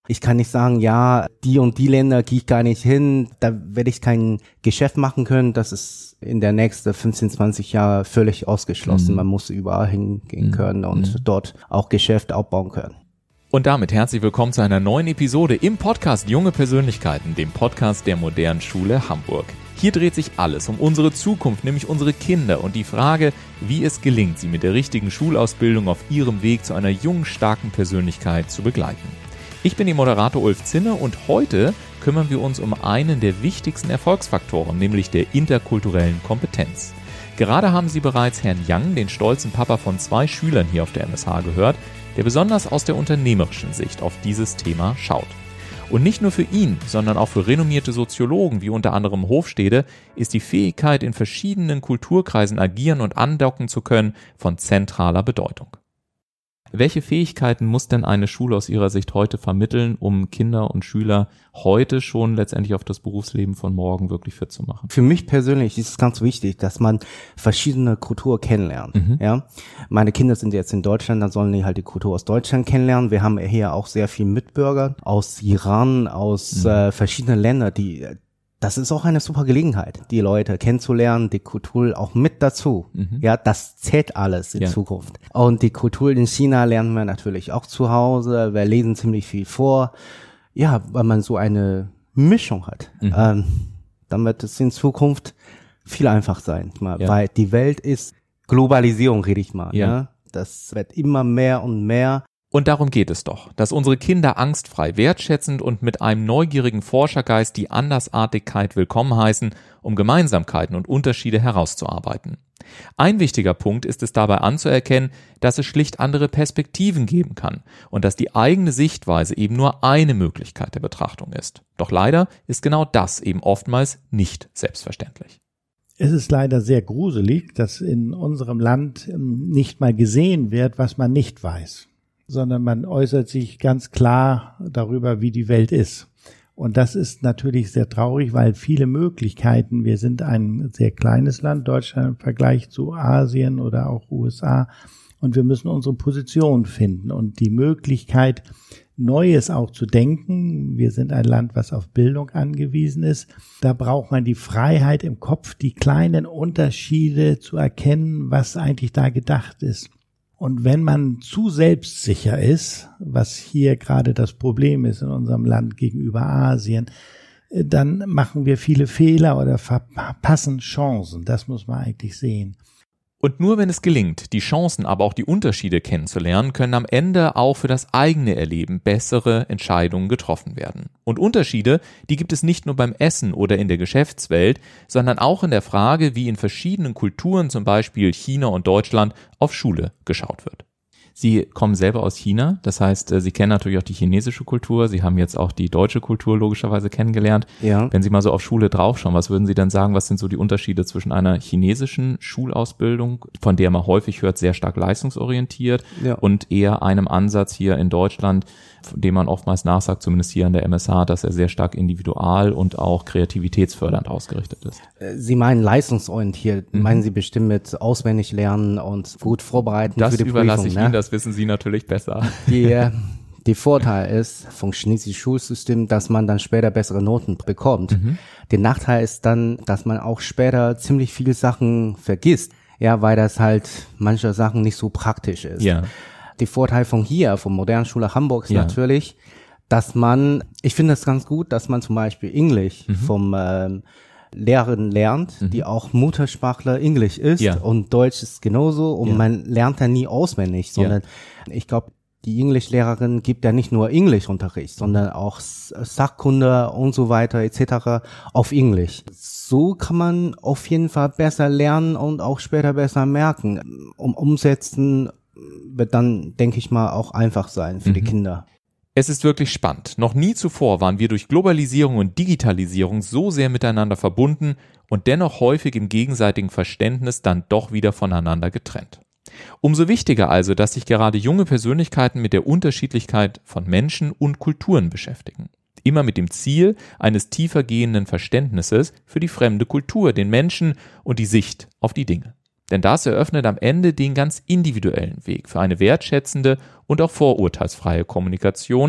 Ich kann nicht sagen, ja, die und die Länder gehe ich gar nicht hin, da werde ich kein Geschäft machen können. Das ist in der nächsten 15, 20 Jahre völlig ausgeschlossen. Man muss überall hingehen können und dort auch Geschäft aufbauen können. Und damit herzlich willkommen zu einer neuen Episode im Podcast Junge Persönlichkeiten, dem Podcast der Modernen Schule Hamburg. Hier dreht sich alles um unsere Zukunft, nämlich unsere Kinder und die Frage, wie es gelingt, sie mit der richtigen Schulausbildung auf ihrem Weg zu einer jungen, starken Persönlichkeit zu begleiten. Ich bin Ihr Moderator Ulf Zinne und heute kümmern wir uns um einen der wichtigsten Erfolgsfaktoren, nämlich der interkulturellen Kompetenz. Gerade haben Sie bereits Herrn Yang, den stolzen Papa von 2 Schülern hier auf der MSH, gehört, der besonders aus der unternehmerischen Sicht auf dieses Thema schaut. Und nicht nur für ihn, sondern auch für renommierte Soziologen wie unter anderem Hofstede ist die Fähigkeit, in verschiedenen Kulturkreisen agieren und andocken zu können, von zentraler Bedeutung. Welche Fähigkeiten muss denn eine Schule aus Ihrer Sicht heute vermitteln, um Kinder und Schüler heute schon letztendlich auf das Berufsleben von morgen wirklich fit zu machen? Für mich persönlich ist es ganz wichtig, dass man verschiedene Kulturen kennenlernt. Ja, meine Kinder sind jetzt in Deutschland, dann sollen die halt die Kultur aus Deutschland kennenlernen. Wir haben hier auch sehr viele Mitbürger aus Iran, aus verschiedenen Ländern, das ist auch eine super Gelegenheit, die Leute kennenzulernen, die Kultur auch mit dazu. Ja, das zählt alles in Zukunft. Und die Kultur in China lernen wir natürlich auch zu Hause. Wir lesen ziemlich viel vor. Ja, weil man so eine Mischung hat. Dann wird es in Zukunft viel einfacher sein. Weil die Welt ist Globalisierung, rede ich mal. Ne? Das wird immer mehr und mehr. Und darum geht es doch, dass unsere Kinder angstfrei, wertschätzend und mit einem neugierigen Forschergeist die Andersartigkeit willkommen heißen, um Gemeinsamkeiten und Unterschiede herauszuarbeiten. Ein wichtiger Punkt ist es dabei anzuerkennen, dass es schlicht andere Perspektiven geben kann und dass die eigene Sichtweise eben nur eine Möglichkeit der Betrachtung ist. Doch leider ist genau das eben oftmals nicht selbstverständlich. Es ist leider sehr gruselig, dass in unserem Land nicht mal gesehen wird, was man nicht weiß, sondern man äußert sich ganz klar darüber, wie die Welt ist. Und das ist natürlich sehr traurig, weil viele Möglichkeiten, wir sind ein sehr kleines Land, Deutschland im Vergleich zu Asien oder auch USA, und wir müssen unsere Position finden und die Möglichkeit, Neues auch zu denken. Wir sind ein Land, was auf Bildung angewiesen ist. Da braucht man die Freiheit im Kopf, die kleinen Unterschiede zu erkennen, was eigentlich da gedacht ist. Und wenn man zu selbstsicher ist, was hier gerade das Problem ist in unserem Land gegenüber Asien, dann machen wir viele Fehler oder verpassen Chancen. Das muss man eigentlich sehen. Und nur wenn es gelingt, die Chancen, aber auch die Unterschiede kennenzulernen, können am Ende auch für das eigene Erleben bessere Entscheidungen getroffen werden. Und Unterschiede, die gibt es nicht nur beim Essen oder in der Geschäftswelt, sondern auch in der Frage, wie in verschiedenen Kulturen, zum Beispiel China und Deutschland, auf Schule geschaut wird. Sie kommen selber aus China, das heißt, Sie kennen natürlich auch die chinesische Kultur, Sie haben jetzt auch die deutsche Kultur logischerweise kennengelernt. Ja. Wenn Sie mal so auf Schule draufschauen, was würden Sie dann sagen, was sind so die Unterschiede zwischen einer chinesischen Schulausbildung, von der man häufig hört, sehr stark leistungsorientiert, und eher einem Ansatz hier in Deutschland, von dem man oftmals nachsagt, zumindest hier an der MSH, dass er sehr stark individual und auch kreativitätsfördernd ausgerichtet ist? Sie meinen leistungsorientiert, meinen Sie bestimmt mit auswendig lernen und gut vorbereiten das für die überlasse Prüfung, ich Ihnen, das wissen Sie natürlich besser. Die Vorteil ist vom chinesischen Schulsystem, dass man dann später bessere Noten bekommt. Der Nachteil ist dann, dass man auch später ziemlich viele Sachen vergisst, ja, weil das halt manche Sachen nicht so praktisch ist. Ja. Die Vorteil vom Modernen Schule Hamburg ist natürlich, dass ich finde es ganz gut, dass man zum Beispiel Englisch vom Lehrerin lernt, die auch Muttersprachler Englisch ist, und Deutsch ist genauso, und man lernt da nie auswendig, sondern ich glaube, die Englischlehrerin gibt ja nicht nur Englischunterricht, sondern auch Sachkunde und so weiter etc. auf Englisch. So kann man auf jeden Fall besser lernen und auch später besser merken. Umsetzen wird dann, denke ich mal, auch einfach sein für die Kinder. Es ist wirklich spannend. Noch nie zuvor waren wir durch Globalisierung und Digitalisierung so sehr miteinander verbunden und dennoch häufig im gegenseitigen Verständnis dann doch wieder voneinander getrennt. Umso wichtiger also, dass sich gerade junge Persönlichkeiten mit der Unterschiedlichkeit von Menschen und Kulturen beschäftigen. Immer mit dem Ziel eines tiefergehenden Verständnisses für die fremde Kultur, den Menschen und die Sicht auf die Dinge. Denn das eröffnet am Ende den ganz individuellen Weg für eine wertschätzende und auch vorurteilsfreie Kommunikation,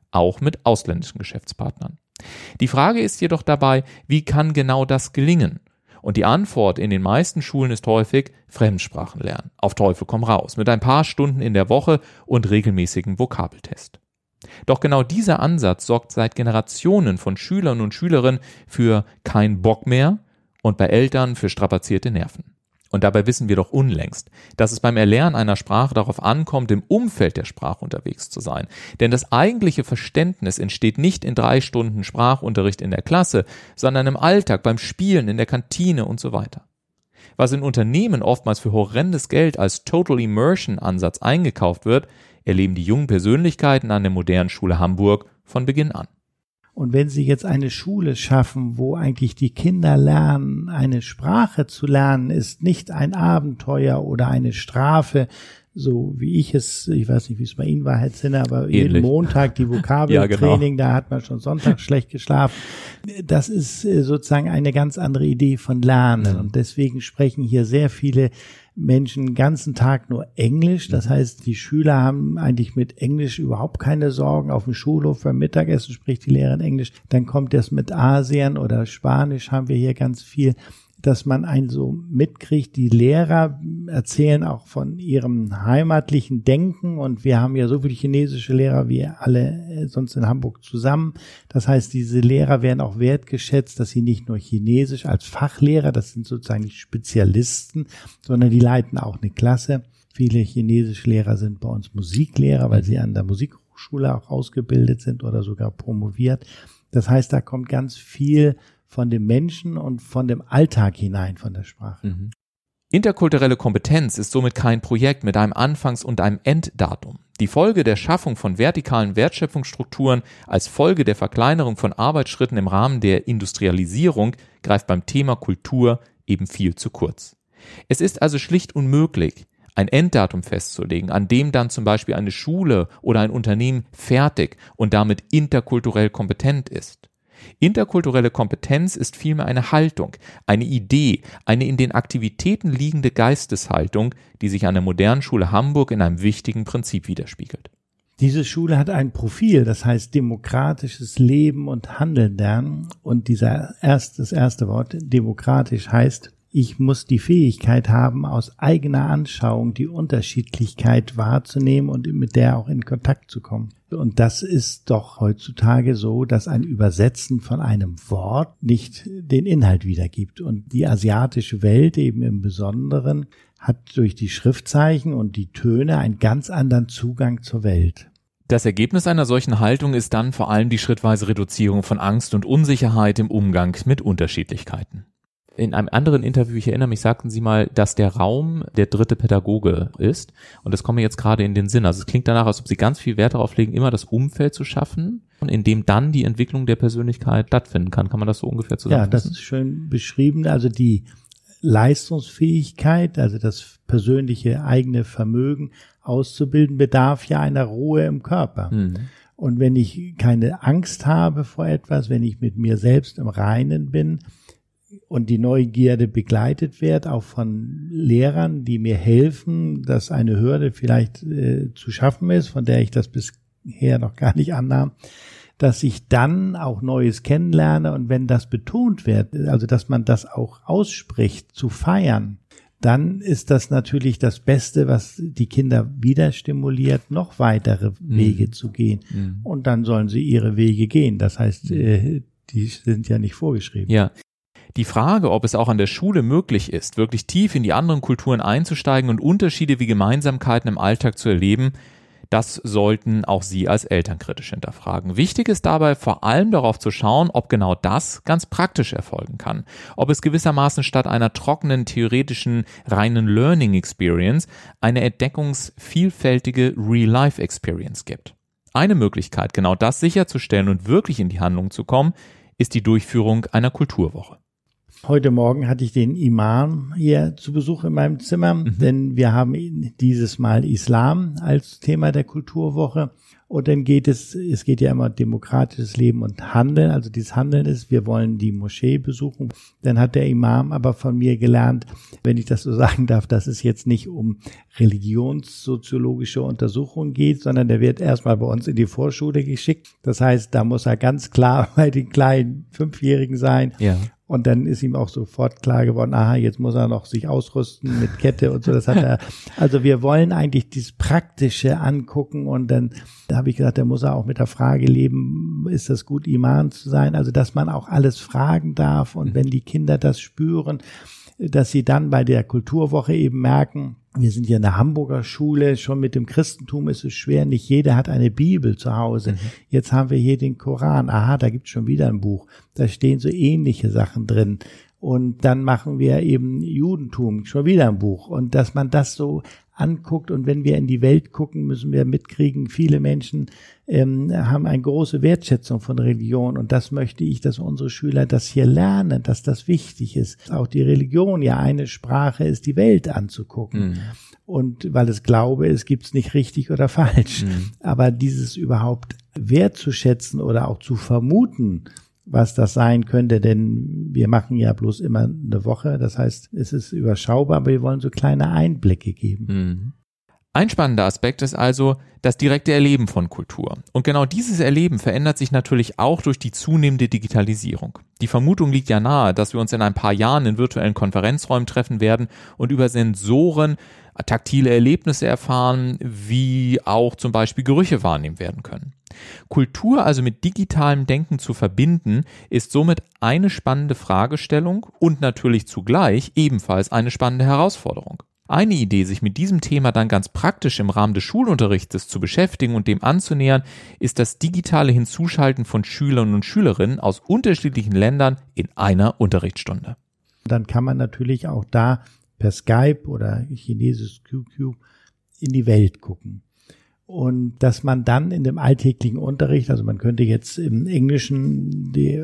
auch mit ausländischen Geschäftspartnern. Die Frage ist jedoch dabei, wie kann genau das gelingen? Und die Antwort in den meisten Schulen ist häufig Fremdsprachen lernen. Auf Teufel komm raus, mit ein paar Stunden in der Woche und regelmäßigen Vokabeltest. Doch genau dieser Ansatz sorgt seit Generationen von Schülern und Schülerinnen für keinen Bock mehr und bei Eltern für strapazierte Nerven. Und dabei wissen wir doch unlängst, dass es beim Erlernen einer Sprache darauf ankommt, im Umfeld der Sprache unterwegs zu sein. Denn das eigentliche Verständnis entsteht nicht in 3 Stunden Sprachunterricht in der Klasse, sondern im Alltag, beim Spielen, in der Kantine und so weiter. Was in Unternehmen oftmals für horrendes Geld als Total Immersion Ansatz eingekauft wird, erleben die jungen Persönlichkeiten an der modernen Schule Hamburg von Beginn an. Und wenn Sie jetzt eine Schule schaffen, wo eigentlich die Kinder lernen, eine Sprache zu lernen, ist nicht ein Abenteuer oder eine Strafe, so wie ich weiß nicht, wie es bei Ihnen war, Herr Zinner, aber ähnlich. Jeden Montag die Vokabeltraining, ja, genau. Da hat man schon Sonntag schlecht geschlafen. Das ist sozusagen eine ganz andere Idee von Lernen. Und deswegen sprechen hier sehr viele Menschen den ganzen Tag nur Englisch. Das heißt, die Schüler haben eigentlich mit Englisch überhaupt keine Sorgen. Auf dem Schulhof beim Mittagessen spricht die Lehrerin Englisch. Dann kommt das mit Asien oder Spanisch haben wir hier ganz viel, dass man einen so mitkriegt. Die Lehrer erzählen auch von ihrem heimatlichen Denken und wir haben ja so viele chinesische Lehrer wie alle sonst in Hamburg zusammen. Das heißt, diese Lehrer werden auch wertgeschätzt, dass sie nicht nur Chinesisch als Fachlehrer, das sind sozusagen nicht Spezialisten, sondern die leiten auch eine Klasse. Viele chinesische Lehrer sind bei uns Musiklehrer, weil sie an der Musikhochschule auch ausgebildet sind oder sogar promoviert. Das heißt, da kommt ganz viel von dem Menschen und von dem Alltag hinein, von der Sprache. Interkulturelle Kompetenz ist somit kein Projekt mit einem Anfangs- und einem Enddatum. Die Folge der Schaffung von vertikalen Wertschöpfungsstrukturen als Folge der Verkleinerung von Arbeitsschritten im Rahmen der Industrialisierung greift beim Thema Kultur eben viel zu kurz. Es ist also schlicht unmöglich, ein Enddatum festzulegen, an dem dann zum Beispiel eine Schule oder ein Unternehmen fertig und damit interkulturell kompetent ist. Interkulturelle Kompetenz ist vielmehr eine Haltung, eine Idee, eine in den Aktivitäten liegende Geisteshaltung, die sich an der modernen Schule Hamburg in einem wichtigen Prinzip widerspiegelt. Diese Schule hat ein Profil, das heißt demokratisches Leben und Handeln lernen. Und das erste Wort, demokratisch, heißt, ich muss die Fähigkeit haben, aus eigener Anschauung die Unterschiedlichkeit wahrzunehmen und mit der auch in Kontakt zu kommen. Und das ist doch heutzutage so, dass ein Übersetzen von einem Wort nicht den Inhalt wiedergibt. Und die asiatische Welt eben im Besonderen hat durch die Schriftzeichen und die Töne einen ganz anderen Zugang zur Welt. Das Ergebnis einer solchen Haltung ist dann vor allem die schrittweise Reduzierung von Angst und Unsicherheit im Umgang mit Unterschiedlichkeiten. In einem anderen Interview, ich erinnere mich, sagten Sie mal, dass der Raum der dritte Pädagoge ist. Und das kommt mir jetzt gerade in den Sinn. Also es klingt danach, als ob Sie ganz viel Wert darauf legen, immer das Umfeld zu schaffen, in dem dann die Entwicklung der Persönlichkeit stattfinden kann. Kann man das so ungefähr zusammenfassen? Ja, das ist schön beschrieben. Also die Leistungsfähigkeit, also das persönliche eigene Vermögen auszubilden, bedarf ja einer Ruhe im Körper. Und wenn ich keine Angst habe vor etwas, wenn ich mit mir selbst im Reinen bin, und die Neugierde begleitet wird, auch von Lehrern, die mir helfen, dass eine Hürde vielleicht zu schaffen ist, von der ich das bisher noch gar nicht annahm, dass ich dann auch Neues kennenlerne und wenn das betont wird, also dass man das auch ausspricht, zu feiern, dann ist das natürlich das Beste, was die Kinder wieder stimuliert, noch weitere Wege zu gehen. Und dann sollen sie ihre Wege gehen. Das heißt, die sind ja nicht vorgeschrieben. Ja. Die Frage, ob es auch an der Schule möglich ist, wirklich tief in die anderen Kulturen einzusteigen und Unterschiede wie Gemeinsamkeiten im Alltag zu erleben, das sollten auch Sie als Eltern kritisch hinterfragen. Wichtig ist dabei vor allem darauf zu schauen, ob genau das ganz praktisch erfolgen kann. Ob es gewissermaßen statt einer trockenen, theoretischen, reinen Learning Experience eine entdeckungsvielfältige Real-Life Experience gibt. Eine Möglichkeit, genau das sicherzustellen und wirklich in die Handlung zu kommen, ist die Durchführung einer Kulturwoche. Heute Morgen hatte ich den Imam hier zu Besuch in meinem Zimmer, denn wir haben dieses Mal Islam als Thema der Kulturwoche. Und dann geht es geht ja immer demokratisches Leben und Handeln. Also dieses Handeln ist, wir wollen die Moschee besuchen. Dann hat der Imam aber von mir gelernt, wenn ich das so sagen darf, dass es jetzt nicht um religionssoziologische Untersuchungen geht, sondern der wird erstmal bei uns in die Vorschule geschickt. Das heißt, da muss er ganz klar bei den kleinen 5-Jährigen sein. Ja. Und dann ist ihm auch sofort klar geworden, aha, jetzt muss er noch sich ausrüsten mit Kette und so. Das hat er. Also wir wollen eigentlich dieses Praktische angucken und dann habe ich gesagt, da muss er auch mit der Frage leben, ist das gut, Imam zu sein? Also dass man auch alles fragen darf und wenn die Kinder das spüren, dass sie dann bei der Kulturwoche eben merken, wir sind ja in der Hamburger Schule, schon mit dem Christentum ist es schwer, nicht jeder hat eine Bibel zu Hause. Jetzt haben wir hier den Koran, aha, da gibt's schon wieder ein Buch, da stehen so ähnliche Sachen drin. Und dann machen wir eben Judentum, schon wieder ein Buch. Und dass man das so anguckt und wenn wir in die Welt gucken, müssen wir mitkriegen, viele Menschen haben eine große Wertschätzung von Religion und das möchte ich, dass unsere Schüler das hier lernen, dass das wichtig ist. Auch die Religion, ja eine Sprache ist, die Welt anzugucken. Und weil es Glaube ist, gibt's nicht richtig oder falsch. Aber dieses überhaupt wertzuschätzen oder auch zu vermuten, was das sein könnte, denn wir machen ja bloß immer eine Woche, das heißt, es ist überschaubar, aber wir wollen so kleine Einblicke geben. Ein spannender Aspekt ist also das direkte Erleben von Kultur. Und genau dieses Erleben verändert sich natürlich auch durch die zunehmende Digitalisierung. Die Vermutung liegt ja nahe, dass wir uns in ein paar Jahren in virtuellen Konferenzräumen treffen werden und über Sensoren taktile Erlebnisse erfahren, wie auch zum Beispiel Gerüche wahrnehmen werden können. Kultur also mit digitalem Denken zu verbinden, ist somit eine spannende Fragestellung und natürlich zugleich ebenfalls eine spannende Herausforderung. Eine Idee, sich mit diesem Thema dann ganz praktisch im Rahmen des Schulunterrichtes zu beschäftigen und dem anzunähern, ist das digitale Hinzuschalten von Schülern und Schülerinnen aus unterschiedlichen Ländern in einer Unterrichtsstunde. Dann kann man natürlich auch da per Skype oder chinesisches QQ in die Welt gucken. Und dass man dann in dem alltäglichen Unterricht, also man könnte jetzt im Englischen die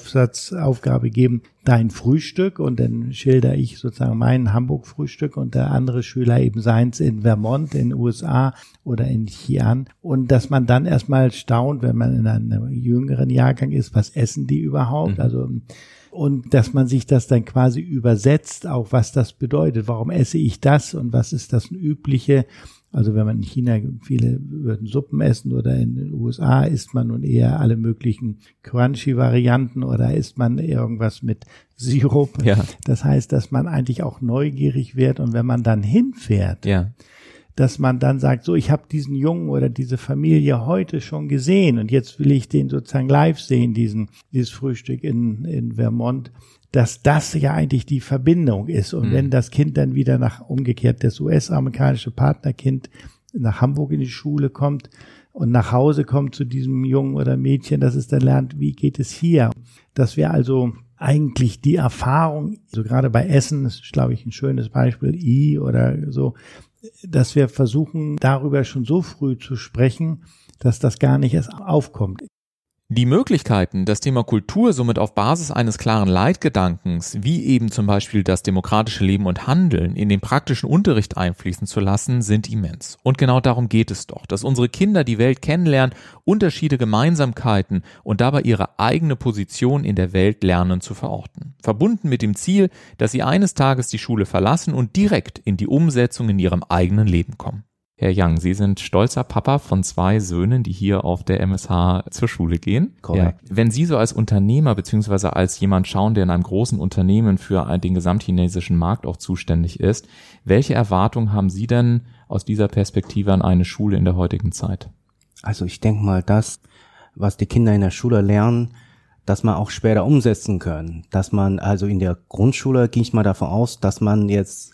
Aufgabe geben, dein Frühstück und dann schilder ich sozusagen mein Hamburg-Frühstück und der andere Schüler eben seins in Vermont, in den USA oder in Xi'an. Und dass man dann erstmal staunt, wenn man in einem jüngeren Jahrgang ist, was essen die überhaupt? Also und dass man sich das dann quasi übersetzt, auch was das bedeutet. Warum esse ich das und was ist das Übliche? Also wenn man in China, viele würden Suppen essen oder in den USA isst man nun eher alle möglichen Crunchy-Varianten oder isst man irgendwas mit Sirup. Ja. Das heißt, dass man eigentlich auch neugierig wird und wenn man dann hinfährt, dass man dann sagt, so, ich habe diesen Jungen oder diese Familie heute schon gesehen und jetzt will ich den sozusagen live sehen, dieses Frühstück in Vermont, dass das ja eigentlich die Verbindung ist. Und wenn das Kind dann wieder umgekehrt das US-amerikanische Partnerkind nach Hamburg in die Schule kommt und nach Hause kommt zu diesem Jungen oder Mädchen, dass es dann lernt, wie geht es hier? Dass wir also eigentlich die Erfahrung, so gerade bei Essen, das ist, glaube ich, ein schönes Beispiel, oder so, dass wir versuchen, darüber schon so früh zu sprechen, dass das gar nicht erst aufkommt. Die Möglichkeiten, das Thema Kultur somit auf Basis eines klaren Leitgedankens, wie eben zum Beispiel das demokratische Leben und Handeln, in den praktischen Unterricht einfließen zu lassen, sind immens. Und genau darum geht es doch, dass unsere Kinder die Welt kennenlernen, Unterschiede, Gemeinsamkeiten und dabei ihre eigene Position in der Welt lernen zu verorten. Verbunden mit dem Ziel, dass sie eines Tages die Schule verlassen und direkt in die Umsetzung in ihrem eigenen Leben kommen. Herr Young, Sie sind stolzer Papa von 2 Söhnen, die hier auf der MSH zur Schule gehen. Korrekt. Ja. Wenn Sie so als Unternehmer beziehungsweise als jemand schauen, der in einem großen Unternehmen für den gesamtchinesischen Markt auch zuständig ist, welche Erwartungen haben Sie denn aus dieser Perspektive an eine Schule in der heutigen Zeit? Also ich denke mal, das, was die Kinder in der Schule lernen, dass man auch später umsetzen können. Dass man also in der Grundschule, gehe ich mal davon aus, dass man jetzt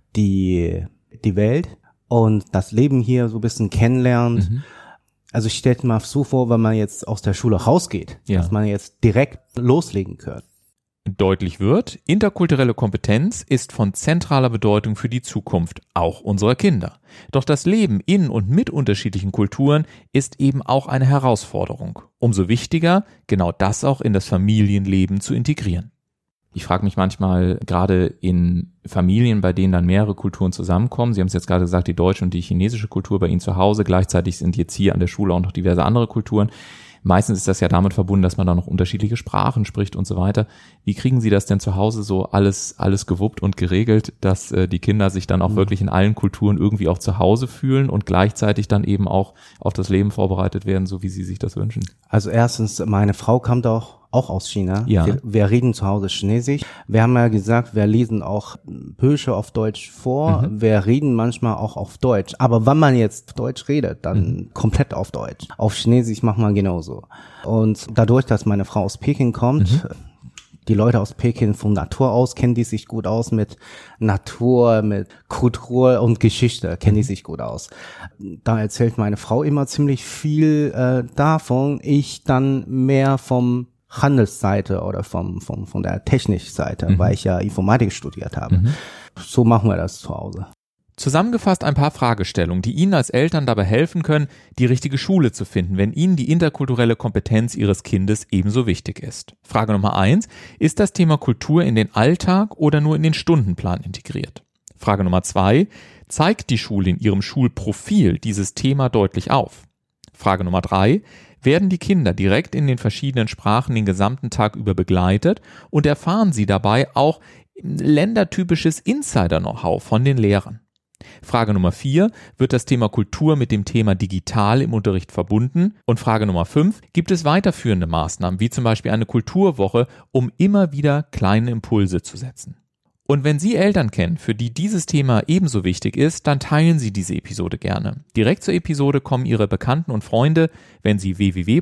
die Welt und das Leben hier so ein bisschen kennenlernt. Also ich stelle mir mal so vor, wenn man jetzt aus der Schule rausgeht, dass man jetzt direkt loslegen kann. Deutlich wird, interkulturelle Kompetenz ist von zentraler Bedeutung für die Zukunft, auch unserer Kinder. Doch das Leben in und mit unterschiedlichen Kulturen ist eben auch eine Herausforderung. Umso wichtiger, genau das auch in das Familienleben zu integrieren. Ich frage mich manchmal, gerade in Familien, bei denen dann mehrere Kulturen zusammenkommen, Sie haben es jetzt gerade gesagt, die deutsche und die chinesische Kultur bei Ihnen zu Hause, gleichzeitig sind jetzt hier an der Schule auch noch diverse andere Kulturen. Meistens ist das ja damit verbunden, dass man da noch unterschiedliche Sprachen spricht und so weiter. Wie kriegen Sie das denn zu Hause so alles gewuppt und geregelt, dass die Kinder sich dann auch wirklich in allen Kulturen irgendwie auch zu Hause fühlen und gleichzeitig dann eben auch auf das Leben vorbereitet werden, so wie Sie sich das wünschen? Also erstens, meine Frau kommt auch aus China. Ja. Wir reden zu Hause Chinesisch. Wir haben ja gesagt, wir lesen auch Bücher auf Deutsch vor. Wir reden manchmal auch auf Deutsch. Aber wenn man jetzt Deutsch redet, dann komplett auf Deutsch. Auf Chinesisch macht man genauso. Und dadurch, dass meine Frau aus Peking kommt, die Leute aus Peking von Natur aus kennen die sich gut aus mit Natur, mit Kultur und Geschichte, kennen die sich gut aus. Da erzählt meine Frau immer ziemlich viel davon. Ich dann mehr vom Handelsseite oder von der Technikseite, weil ich ja Informatik studiert habe. So machen wir das zu Hause. Zusammengefasst ein paar Fragestellungen, die Ihnen als Eltern dabei helfen können, die richtige Schule zu finden, wenn Ihnen die interkulturelle Kompetenz Ihres Kindes ebenso wichtig ist. Frage Nummer 1, ist das Thema Kultur in den Alltag oder nur in den Stundenplan integriert? Frage Nummer 2, zeigt die Schule in ihrem Schulprofil dieses Thema deutlich auf? Frage Nummer 3, werden die Kinder direkt in den verschiedenen Sprachen den gesamten Tag über begleitet und erfahren sie dabei auch ländertypisches Insider-Know-how von den Lehrern? Frage Nummer 4, wird das Thema Kultur mit dem Thema digital im Unterricht verbunden? Und Frage Nummer 5, gibt es weiterführende Maßnahmen, wie zum Beispiel eine Kulturwoche, um immer wieder kleine Impulse zu setzen? Und wenn Sie Eltern kennen, für die dieses Thema ebenso wichtig ist, dann teilen Sie diese Episode gerne. Direkt zur Episode kommen Ihre Bekannten und Freunde, wenn Sie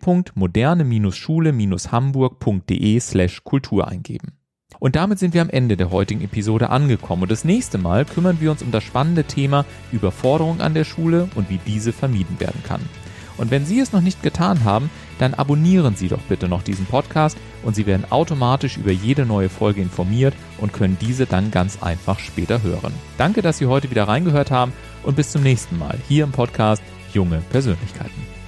www.moderne-schule-hamburg.de/Kultur eingeben. Und damit sind wir am Ende der heutigen Episode angekommen. Und das nächste Mal kümmern wir uns um das spannende Thema Überforderung an der Schule und wie diese vermieden werden kann. Und wenn Sie es noch nicht getan haben, dann abonnieren Sie doch bitte noch diesen Podcast und Sie werden automatisch über jede neue Folge informiert und können diese dann ganz einfach später hören. Danke, dass Sie heute wieder reingehört haben und bis zum nächsten Mal hier im Podcast Junge Persönlichkeiten.